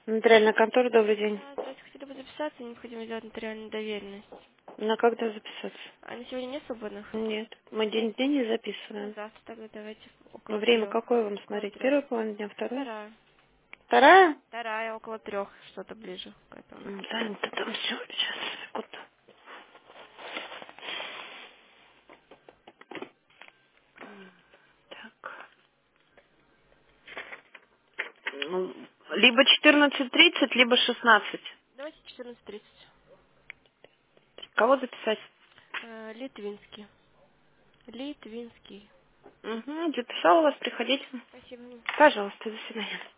Нотариальная контора, добрый день. Здравствуйте, хотели бы записаться, необходимо сделать нотариальную доверенность. На когда записаться? А на сегодня нет свободных? Нет. Мы день не Ну, записываем. завтра тогда давайте около Время трех. какое вам Около смотреть? трех. Первая половина дня, вторая? Вторая. Вторая? Вторая, около трех, что-то ближе к этому. Занято там все. Сейчас, секунду. Так. Ну, либо 14:30, либо 16. Давайте 14:30. Кого записать? Литвинский. Литвинский. Угу, записала вас, приходите. Спасибо. Пожалуйста, до свидания.